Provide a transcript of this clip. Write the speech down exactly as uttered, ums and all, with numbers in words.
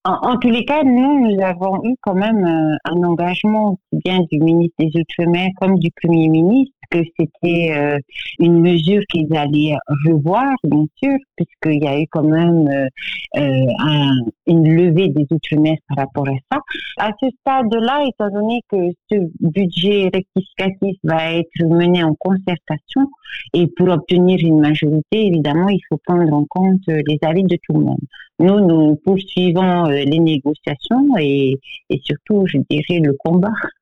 En, en tous les cas, nous, nous avons eu quand même euh, un engagement aussi bien du ministre des Outre-mer comme du Premier ministre que c'était euh, une mesure qu'ils allaient revoir, bien sûr, puisqu'il y a eu quand même euh, euh, un- une levée des Outre-mer par rapport à ça. À ce stade-là, étant donné que ce budget rectificatif va être mené en concertation et pour obtenir une majorité, évidemment, il faut prendre en compte euh, les avis de tout le monde. Nous, nous poursuivons euh, les négociations et, et surtout, je dirais, le combat.